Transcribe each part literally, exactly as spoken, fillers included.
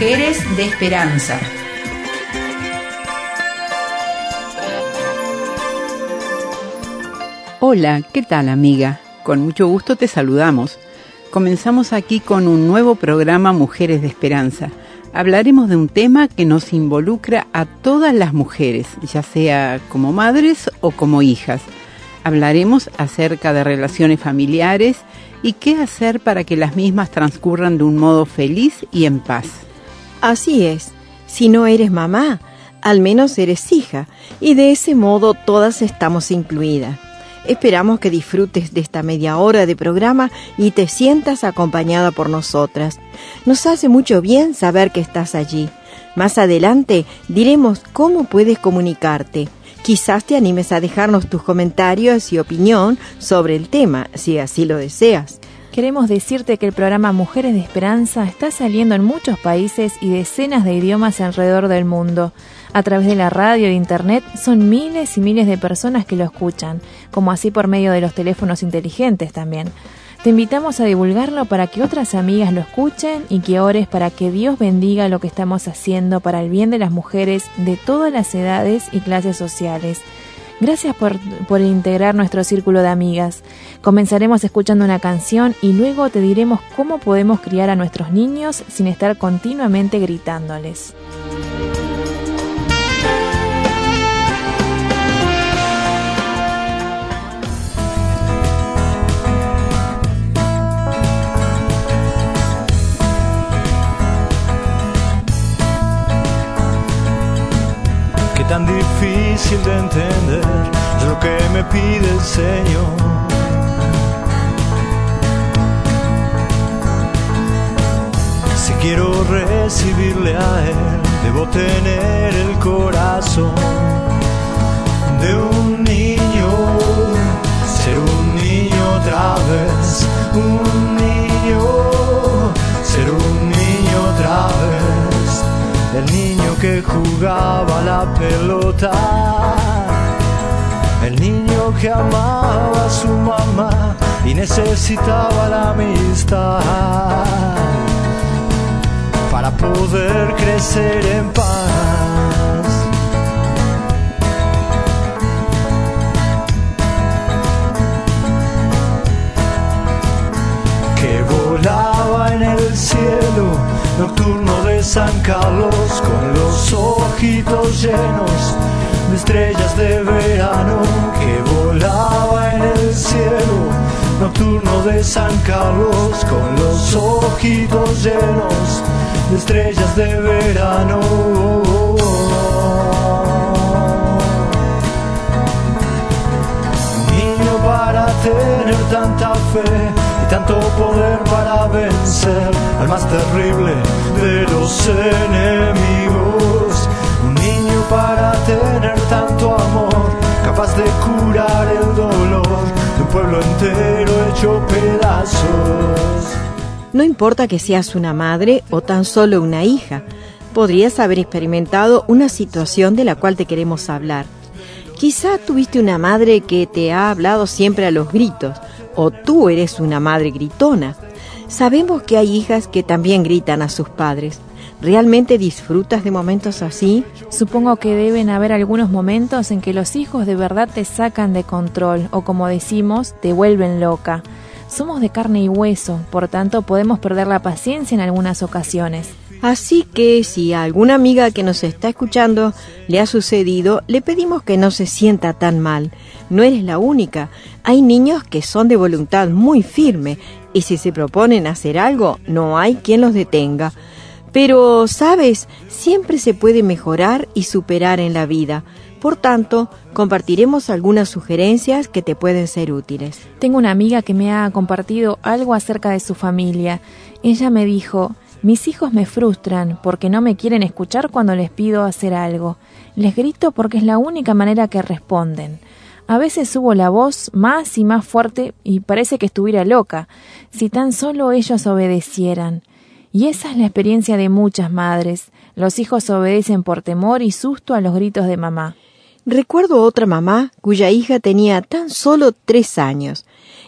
Mujeres de Esperanza. Hola, ¿qué tal, amiga? Con mucho gusto te saludamos. Comenzamos aquí con un nuevo programa Mujeres de Esperanza. Hablaremos de un tema que nos involucra a todas las mujeres, ya sea como madres o como hijas. Hablaremos acerca de relaciones familiares y qué hacer para que las mismas transcurran de un modo feliz y en paz. Así es. Si no eres mamá, al menos eres hija, y de ese modo todas estamos incluidas. Esperamos que disfrutes de esta media hora de programa y te sientas acompañada por nosotras. Nos hace mucho bien saber que estás allí. Más adelante diremos cómo puedes comunicarte. Quizás te animes a dejarnos tus comentarios y opinión sobre el tema, si así lo deseas. Queremos decirte que el programa Mujeres de Esperanza está saliendo en muchos países y decenas de idiomas alrededor del mundo. A través de la radio e internet son miles y miles de personas que lo escuchan, como así por medio de los teléfonos inteligentes también. Te invitamos a divulgarlo para que otras amigas lo escuchen y que ores para que Dios bendiga lo que estamos haciendo para el bien de las mujeres de todas las edades y clases sociales. Gracias por, por integrar nuestro círculo de amigas. Comenzaremos escuchando una canción y luego te diremos cómo podemos criar a nuestros niños sin estar continuamente gritándoles. Tan difícil de entender es lo que me pide el Señor. Si quiero recibirle a Él, debo tener el corazón de un niño, ser un niño otra vez, un niño, ser un niño otra vez. El niño que jugaba la pelota, el niño que amaba a su mamá y necesitaba la amistad para poder crecer en paz. Que volaba en el cielo nocturno de San Carlos, con los ojitos llenos de estrellas de verano. Que volaba en el cielo nocturno de San Carlos, con los ojitos llenos de estrellas de verano. Niño para tener tanta fe y tanto poder para vencer al más terrible de los enemigos. Un niño para tener tanto amor, capaz de curar el dolor de un pueblo entero hecho pedazos. No importa que seas una madre o tan solo una hija, podrías haber experimentado una situación de la cual te queremos hablar. Quizá tuviste una madre que te ha hablado siempre a los gritos, o tú eres una madre gritona. Sabemos que hay hijas que también gritan a sus padres. ¿Realmente disfrutas de momentos así? Supongo que deben haber algunos momentos en que los hijos de verdad te sacan de control, o como decimos, te vuelven loca. Somos de carne y hueso, por tanto podemos perder la paciencia en algunas ocasiones. Así que si a alguna amiga que nos está escuchando le ha sucedido, le pedimos que no se sienta tan mal. No eres la única. Hay niños que son de voluntad muy firme y si se proponen hacer algo, no hay quien los detenga. Pero, ¿sabes? Siempre se puede mejorar y superar en la vida. Por tanto, compartiremos algunas sugerencias que te pueden ser útiles. Tengo una amiga que me ha compartido algo acerca de su familia. Ella me dijo: mis hijos me frustran porque no me quieren escuchar cuando les pido hacer algo. Les grito porque es la única manera que responden. A veces subo la voz más y más fuerte y parece que estuviera loca. Si tan solo ellos obedecieran. Y esa es la experiencia de muchas madres. Los hijos obedecen por temor y susto a los gritos de mamá. Recuerdo otra mamá cuya hija tenía tan solo tres años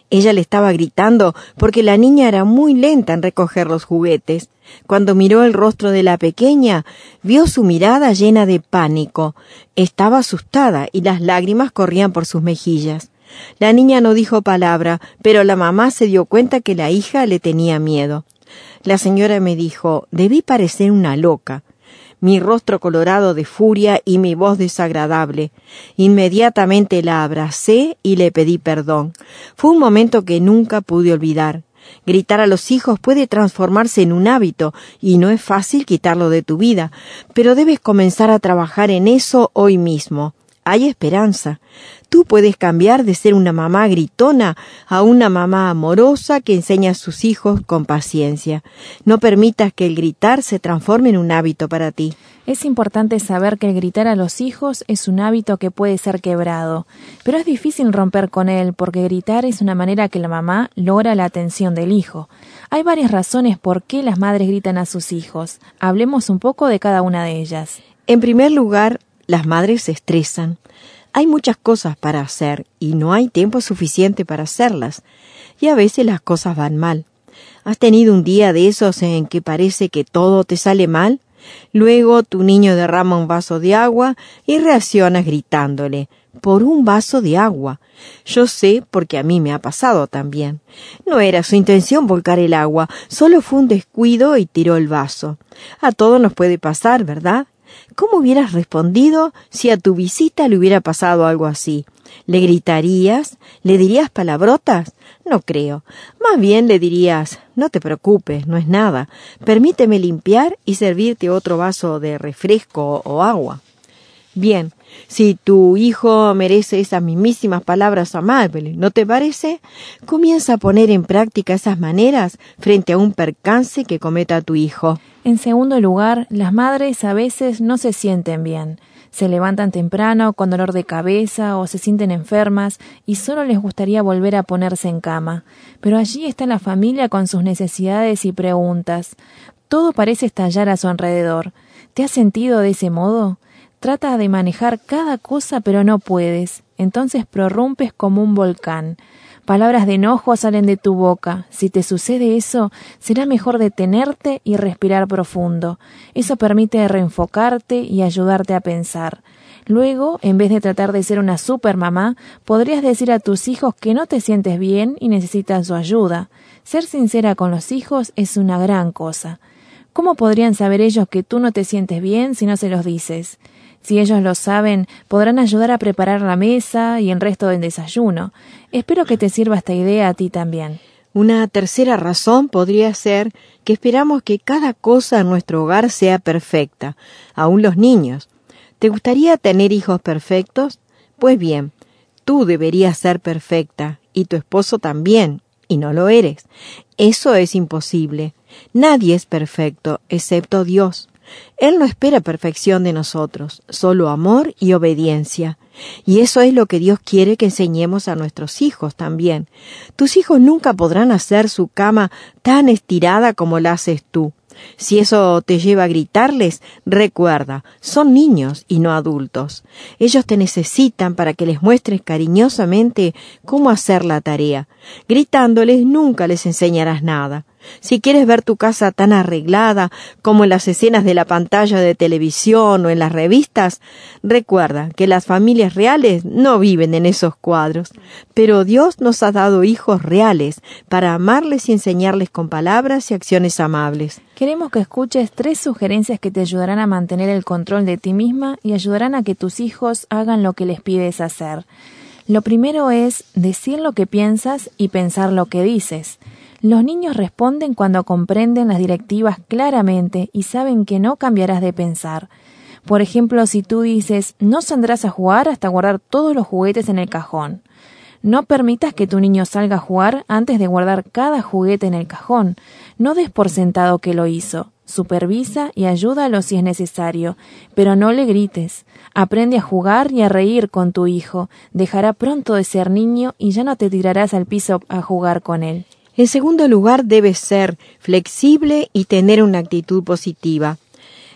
Ella le estaba gritando porque la niña era muy lenta en recoger los juguetes. Cuando miró el rostro de la pequeña, vio su mirada llena de pánico. Estaba asustada y las lágrimas corrían por sus mejillas. La niña no dijo palabra, pero la mamá se dio cuenta que la hija le tenía miedo. La señora me dijo, debí parecer una loca. Mi rostro colorado de furia y mi voz desagradable. Inmediatamente la abracé y le pedí perdón. Fue un momento que nunca pude olvidar. Gritar a los hijos puede transformarse en un hábito y no es fácil quitarlo de tu vida, pero debes comenzar a trabajar en eso hoy mismo. Hay esperanza. Tú puedes cambiar de ser una mamá gritona a una mamá amorosa que enseña a sus hijos con paciencia. No permitas que el gritar se transforme en un hábito para ti. Es importante saber que el gritar a los hijos es un hábito que puede ser quebrado, pero es difícil romper con él porque gritar es una manera que la mamá logra la atención del hijo. Hay varias razones por qué las madres gritan a sus hijos. Hablemos un poco de cada una de ellas. En primer lugar, las madres se estresan. Hay muchas cosas para hacer y no hay tiempo suficiente para hacerlas. Y a veces las cosas van mal. ¿Has tenido un día de esos en que parece que todo te sale mal? Luego tu niño derrama un vaso de agua y reaccionas gritándole, por un vaso de agua. Yo sé porque a mí me ha pasado también. No era su intención volcar el agua, solo fue un descuido y tiró el vaso. A todos nos puede pasar, ¿verdad? ¿Cómo hubieras respondido si a tu visita le hubiera pasado algo así? ¿Le gritarías? ¿Le dirías palabrotas? No creo. Más bien le dirías, no te preocupes, no es nada. Permíteme limpiar y servirte otro vaso de refresco o agua. Bien, si tu hijo merece esas mismísimas palabras amables, ¿no te parece? Comienza a poner en práctica esas maneras frente a un percance que cometa tu hijo. En segundo lugar, las madres a veces no se sienten bien. Se levantan temprano con dolor de cabeza o se sienten enfermas y solo les gustaría volver a ponerse en cama. Pero allí está la familia con sus necesidades y preguntas. Todo parece estallar a su alrededor. ¿Te has sentido de ese modo? Trata de manejar cada cosa pero no puedes. Entonces prorrumpes como un volcán. Palabras de enojo salen de tu boca. Si te sucede eso, será mejor detenerte y respirar profundo. Eso permite reenfocarte y ayudarte a pensar. Luego, en vez de tratar de ser una supermamá, podrías decir a tus hijos que no te sientes bien y necesitas su ayuda. Ser sincera con los hijos es una gran cosa. ¿Cómo podrían saber ellos que tú no te sientes bien si no se los dices? Si ellos lo saben, podrán ayudar a preparar la mesa y el resto del desayuno. Espero que te sirva esta idea a ti también. Una tercera razón podría ser que esperamos que cada cosa en nuestro hogar sea perfecta, aún los niños. ¿Te gustaría tener hijos perfectos? Pues bien, tú deberías ser perfecta, y tu esposo también, y no lo eres. Eso es imposible. Nadie es perfecto, excepto Dios. Él no espera perfección de nosotros, solo amor y obediencia. Y eso es lo que Dios quiere que enseñemos a nuestros hijos también. Tus hijos nunca podrán hacer su cama tan estirada como la haces tú. Si eso te lleva a gritarles, recuerda, son niños y no adultos. Ellos te necesitan para que les muestres cariñosamente cómo hacer la tarea. Gritándoles nunca les enseñarás nada. Si quieres ver tu casa tan arreglada como en las escenas de la pantalla de televisión o en las revistas, recuerda que las familias reales no viven en esos cuadros. Pero Dios nos ha dado hijos reales para amarles y enseñarles con palabras y acciones amables. Queremos que escuches tres sugerencias que te ayudarán a mantener el control de ti misma y ayudarán a que tus hijos hagan lo que les pides hacer. Lo primero es decir lo que piensas y pensar lo que dices. Los niños responden cuando comprenden las directivas claramente y saben que no cambiarás de pensar. Por ejemplo, si tú dices, no saldrás a jugar hasta guardar todos los juguetes en el cajón. No permitas que tu niño salga a jugar antes de guardar cada juguete en el cajón. No des por sentado que lo hizo. Supervisa y ayúdalo si es necesario, pero no le grites. Aprende a jugar y a reír con tu hijo. Dejará pronto de ser niño y ya no te tirarás al piso a jugar con él. En segundo lugar, debes ser flexible y tener una actitud positiva.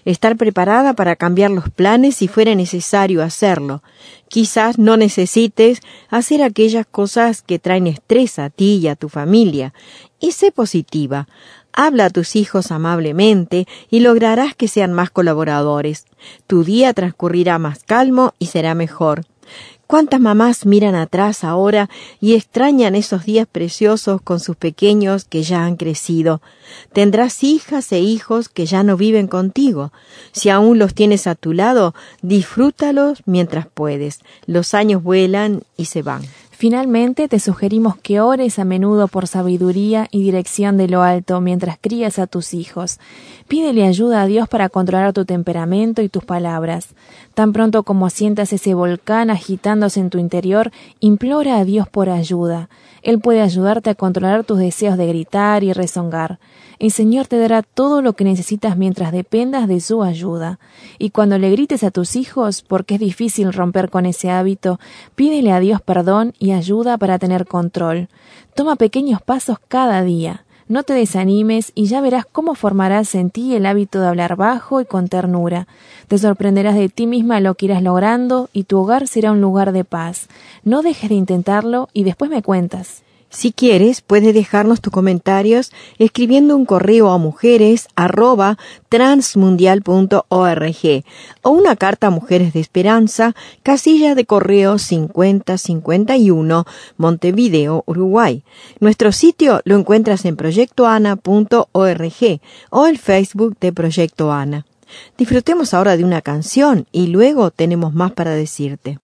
Estar preparada para cambiar los planes si fuera necesario hacerlo. Quizás no necesites hacer aquellas cosas que traen estrés a ti y a tu familia. Y sé positiva. Habla a tus hijos amablemente y lograrás que sean más colaboradores. Tu día transcurrirá más calmo y será mejor. ¿Cuántas mamás miran atrás ahora y extrañan esos días preciosos con sus pequeños que ya han crecido? Tendrás hijas e hijos que ya no viven contigo. Si aún los tienes a tu lado, disfrútalos mientras puedes. Los años vuelan y se van. Finalmente, te sugerimos que ores a menudo por sabiduría y dirección de lo alto mientras crías a tus hijos. Pídele ayuda a Dios para controlar tu temperamento y tus palabras. Tan pronto como sientas ese volcán agitándose en tu interior, implora a Dios por ayuda. Él puede ayudarte a controlar tus deseos de gritar y rezongar. El Señor te dará todo lo que necesitas mientras dependas de su ayuda. Y cuando le grites a tus hijos, porque es difícil romper con ese hábito, pídele a Dios perdón y ayuda para tener control. Toma pequeños pasos cada día. No te desanimes y ya verás cómo formarás en ti el hábito de hablar bajo y con ternura. Te sorprenderás de ti misma lo que irás logrando y tu hogar será un lugar de paz. No dejes de intentarlo y después me cuentas. Si quieres, puedes dejarnos tus comentarios escribiendo un correo a mujeres arroba transmundial punto org o una carta a Mujeres de Esperanza, casilla de correo cincuenta cincuenta y uno, Montevideo, Uruguay. Nuestro sitio lo encuentras en proyecto ana punto org o el Facebook de Proyecto Ana. Disfrutemos ahora de una canción y luego tenemos más para decirte.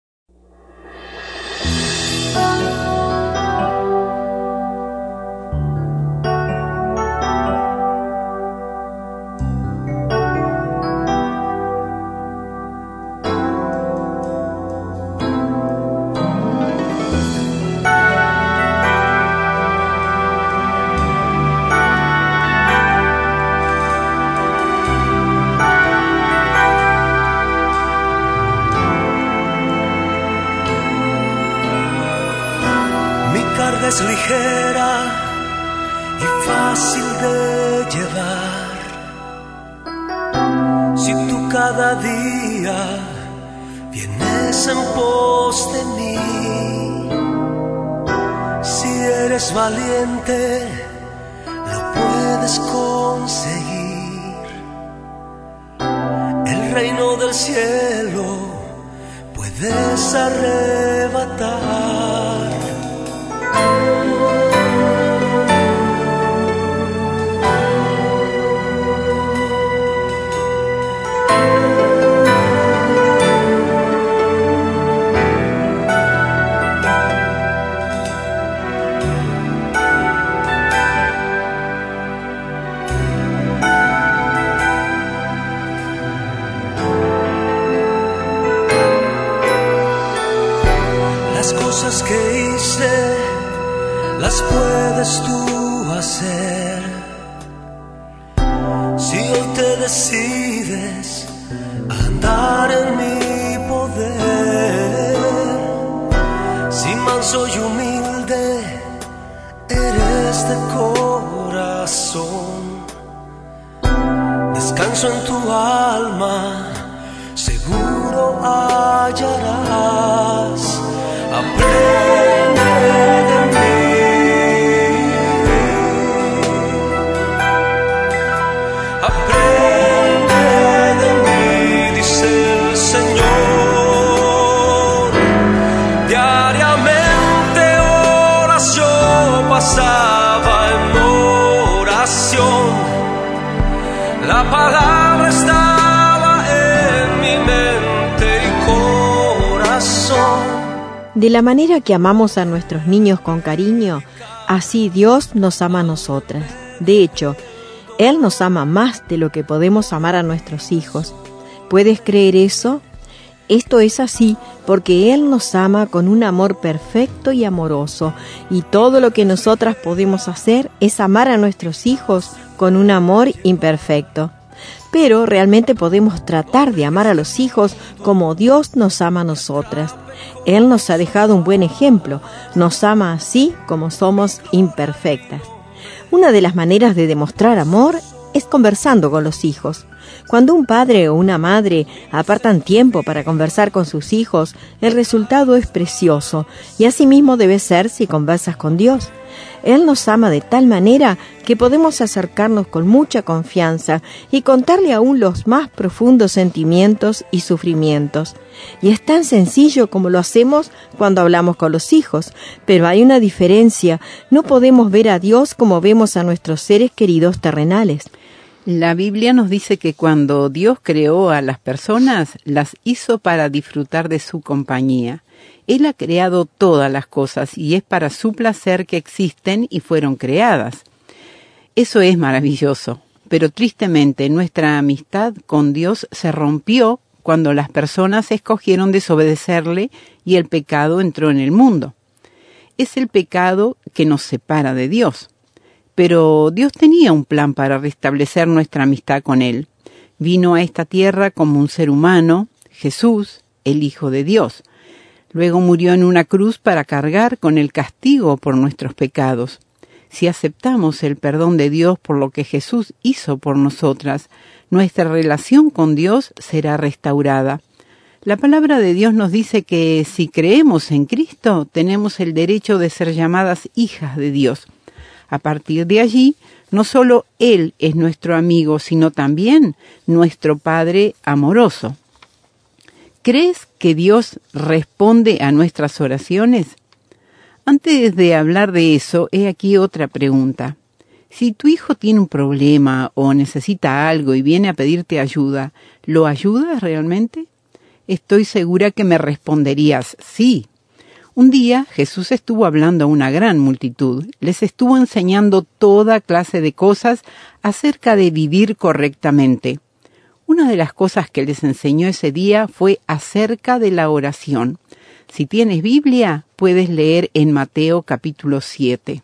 Es ligera y fácil de llevar. Si tú cada día vienes en pos de mí, si eres valiente, lo puedes conseguir. El reino del cielo puedes arrebatar. Las cosas que hice las puedes tú hacer. Si hoy te decides a andar en mi poder, si manso y humilde eres de corazón, descanso en tu alma, seguro hallarás. Aprende de mí, aprende de mí, dice el Señor. Diariamente oración pasaba en oración, la palabra estaba en mi mente y corazón. De la manera que amamos a nuestros niños con cariño, así Dios nos ama a nosotras. De hecho, Él nos ama más de lo que podemos amar a nuestros hijos. ¿Puedes creer eso? Esto es así porque Él nos ama con un amor perfecto y amoroso, y todo lo que nosotras podemos hacer es amar a nuestros hijos con un amor imperfecto. Pero realmente podemos tratar de amar a los hijos como Dios nos ama a nosotras. Él nos ha dejado un buen ejemplo, nos ama así como somos imperfectas. Una de las maneras de demostrar amor es conversando con los hijos. Cuando un padre o una madre apartan tiempo para conversar con sus hijos, el resultado es precioso, y así mismo debe ser si conversas con Dios. Él nos ama de tal manera que podemos acercarnos con mucha confianza y contarle aún los más profundos sentimientos y sufrimientos. Y es tan sencillo como lo hacemos cuando hablamos con los hijos, pero hay una diferencia. No podemos ver a Dios como vemos a nuestros seres queridos terrenales. La Biblia nos dice que cuando Dios creó a las personas, las hizo para disfrutar de su compañía. Él ha creado todas las cosas y es para su placer que existen y fueron creadas. Eso es maravilloso, pero tristemente nuestra amistad con Dios se rompió cuando las personas escogieron desobedecerle y el pecado entró en el mundo. Es el pecado que nos separa de Dios. Pero Dios tenía un plan para restablecer nuestra amistad con Él. Vino a esta tierra como un ser humano, Jesús, el Hijo de Dios. Luego murió en una cruz para cargar con el castigo por nuestros pecados. Si aceptamos el perdón de Dios por lo que Jesús hizo por nosotras, nuestra relación con Dios será restaurada. La palabra de Dios nos dice que si creemos en Cristo, tenemos el derecho de ser llamadas hijas de Dios. A partir de allí, no solo Él es nuestro amigo, sino también nuestro Padre amoroso. ¿Crees que Dios responde a nuestras oraciones? Antes de hablar de eso, he aquí otra pregunta. Si tu hijo tiene un problema o necesita algo y viene a pedirte ayuda, ¿lo ayudas realmente? Estoy segura que me responderías sí. Un día Jesús estuvo hablando a una gran multitud. Les estuvo enseñando toda clase de cosas acerca de vivir correctamente. Una de las cosas que les enseñó ese día fue acerca de la oración. Si tienes Biblia, puedes leer en Mateo capítulo siete.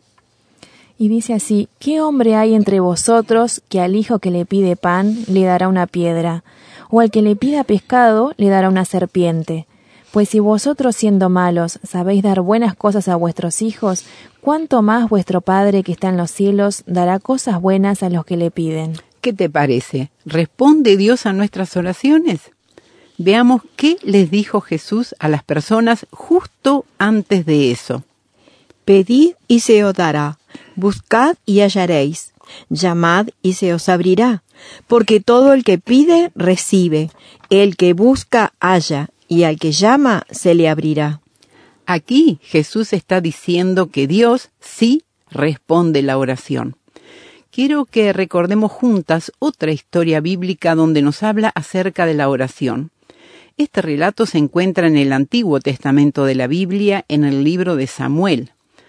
Y dice así: ¿Qué hombre hay entre vosotros que al hijo que le pide pan le dará una piedra, o al que le pida pescado le dará una serpiente? Pues si vosotros, siendo malos, sabéis dar buenas cosas a vuestros hijos, ¿cuánto más vuestro Padre que está en los cielos dará cosas buenas a los que le piden? ¿Qué te parece? ¿Responde Dios a nuestras oraciones? Veamos qué les dijo Jesús a las personas justo antes de eso. Pedid y se os dará, buscad y hallaréis, llamad y se os abrirá, porque todo el que pide, recibe, el que busca, halla, y al que llama, se le abrirá. Aquí Jesús está diciendo que Dios sí responde la oración. Quiero que recordemos juntas otra historia bíblica donde nos habla acerca de la oración. Este relato se encuentra en el Antiguo Testamento de la Biblia, en el libro de Samuel.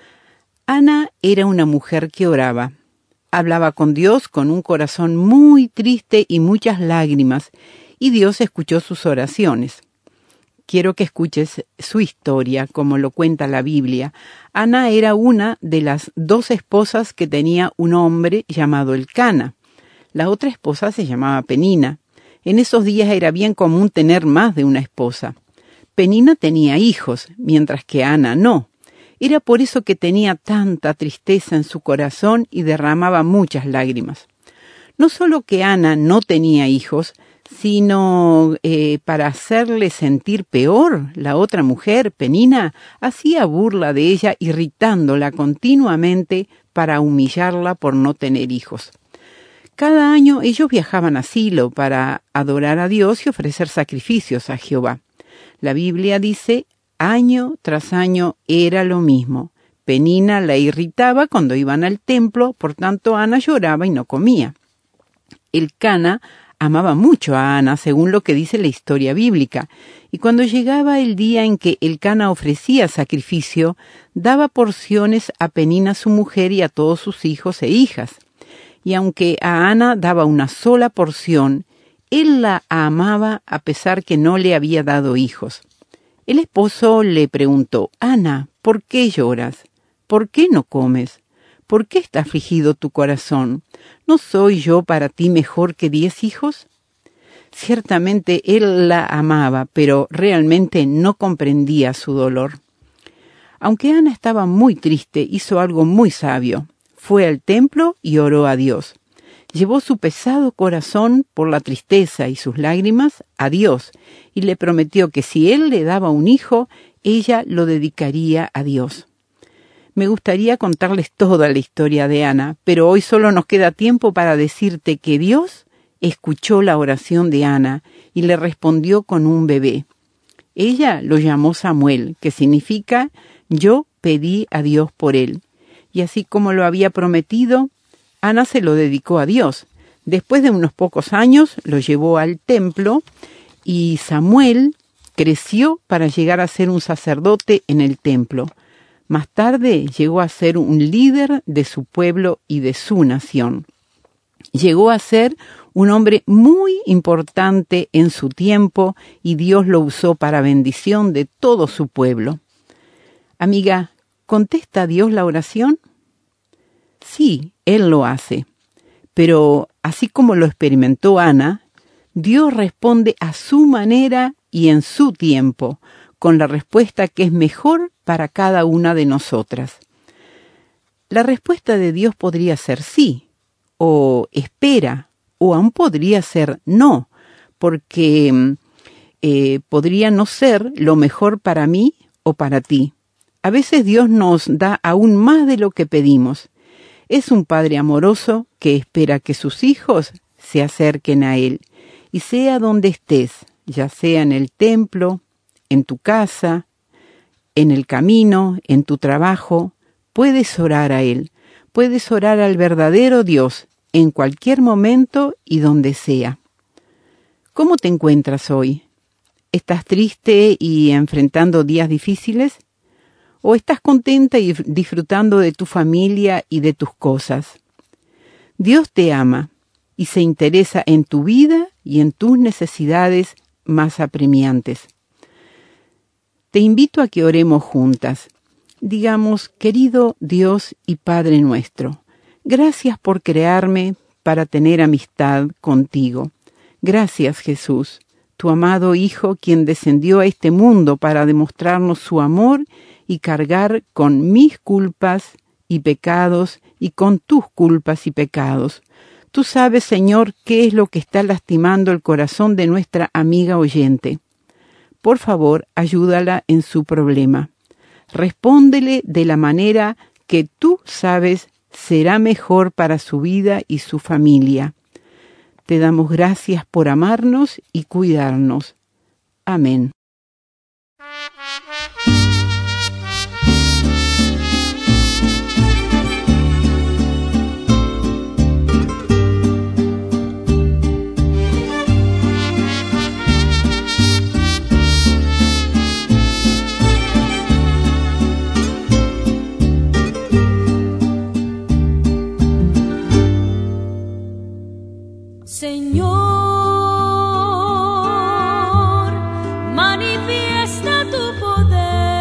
Ana era una mujer que oraba. Hablaba con Dios con un corazón muy triste y muchas lágrimas, y Dios escuchó sus oraciones. Quiero que escuches su historia, como lo cuenta la Biblia. Ana era una de las dos esposas que tenía un hombre llamado Elcana. La otra esposa se llamaba Penina. En esos días era bien común tener más de una esposa. Penina tenía hijos, mientras que Ana no. Era por eso que tenía tanta tristeza en su corazón y derramaba muchas lágrimas. No solo que Ana no tenía hijos, sino eh, para hacerle sentir peor, la otra mujer, Penina, hacía burla de ella, irritándola continuamente para humillarla por no tener hijos. Cada año ellos viajaban a Silo para adorar a Dios y ofrecer sacrificios a Jehová. La Biblia dice, año tras año era lo mismo. Penina la irritaba cuando iban al templo, por tanto Ana lloraba y no comía. Elcana amaba mucho a Ana, según lo que dice la historia bíblica, y cuando llegaba el día en que Elcana ofrecía sacrificio, daba porciones a Penina su mujer y a todos sus hijos e hijas. Y aunque a Ana daba una sola porción, él la amaba a pesar que no le había dado hijos. El esposo le preguntó, Ana, ¿por qué lloras? ¿Por qué no comes? ¿Por qué está afligido tu corazón? ¿No soy yo para ti mejor que diez hijos? Ciertamente él la amaba, pero realmente no comprendía su dolor. Aunque Ana estaba muy triste, hizo algo muy sabio. Fue al templo y oró a Dios. Llevó su pesado corazón por la tristeza y sus lágrimas a Dios y le prometió que si él le daba un hijo, ella lo dedicaría a Dios. Me gustaría contarles toda la historia de Ana, pero hoy solo nos queda tiempo para decirte que Dios escuchó la oración de Ana y le respondió con un bebé. Ella lo llamó Samuel, que significa yo pedí a Dios por él. Y así como lo había prometido, Ana se lo dedicó a Dios. Después de unos pocos años lo llevó al templo y Samuel creció para llegar a ser un sacerdote en el templo. Más tarde llegó a ser un líder de su pueblo y de su nación. Llegó a ser un hombre muy importante en su tiempo y Dios lo usó para bendición de todo su pueblo. Amiga, ¿contesta a Dios la oración? Sí, Él lo hace. Pero así como lo experimentó Ana, Dios responde a su manera y en su tiempo, con la respuesta que es mejor para cada una de nosotras. La respuesta de Dios podría ser sí, o espera, o aún podría ser no, porque eh, podría no ser lo mejor para mí o para ti. A veces Dios nos da aún más de lo que pedimos. Es un Padre amoroso que espera que sus hijos se acerquen a Él, y sea donde estés, ya sea en el templo, en tu casa, en el camino, en tu trabajo, puedes orar a Él, puedes orar al verdadero Dios en cualquier momento y donde sea. ¿Cómo te encuentras hoy? ¿Estás triste y enfrentando días difíciles? ¿O estás contenta y disfrutando de tu familia y de tus cosas? Dios te ama y se interesa en tu vida y en tus necesidades más apremiantes. Te invito a que oremos juntas. Digamos, querido Dios y Padre nuestro, gracias por crearme para tener amistad contigo. Gracias, Jesús, tu amado Hijo, quien descendió a este mundo para demostrarnos su amor y cargar con mis culpas y pecados y con tus culpas y pecados. Tú sabes, Señor, qué es lo que está lastimando el corazón de nuestra amiga oyente. Por favor, ayúdala en su problema. Respóndele de la manera que tú sabes será mejor para su vida y su familia. Te damos gracias por amarnos y cuidarnos. Amén. Señor, manifiesta tu poder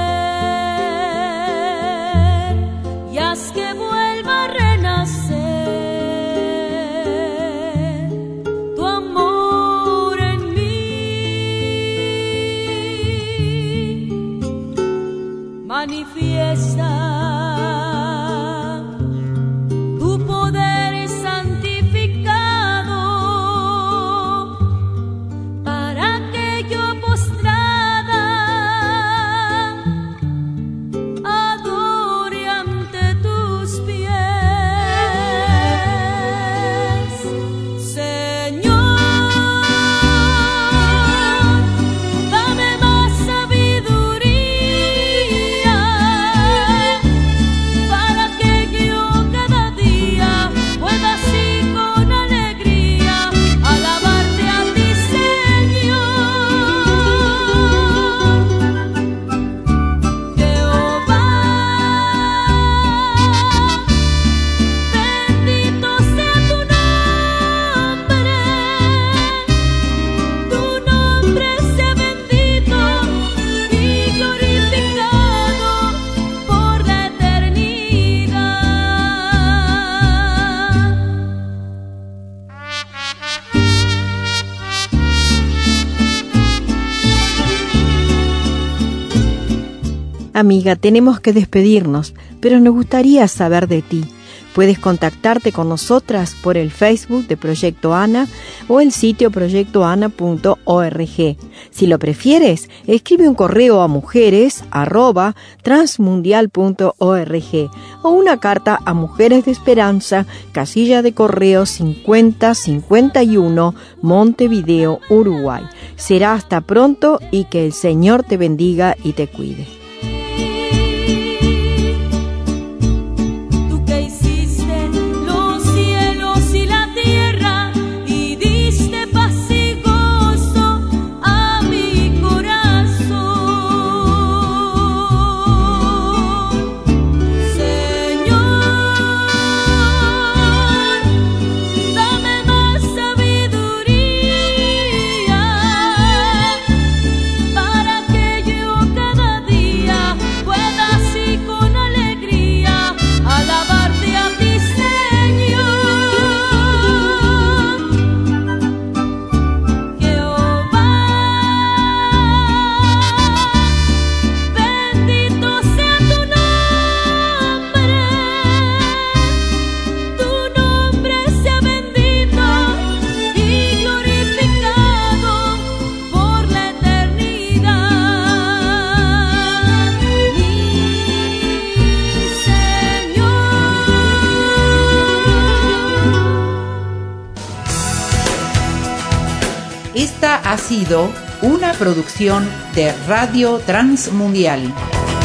y haz que vuelva a renacer tu amor en mí. Manifiesta tu poder santificado Amiga, tenemos que despedirnos, pero nos gustaría saber de ti. Puedes contactarte con nosotras por el Facebook de Proyecto Ana o el sitio proyecto ana punto org. Si lo prefieres, escribe un correo a mujeres arroba transmundial punto org o una carta a Mujeres de Esperanza, casilla de correo cincuenta cincuenta y uno, Montevideo, Uruguay. Será hasta pronto y que el Señor te bendiga y te cuide. Esta ha sido una producción de Radio Transmundial.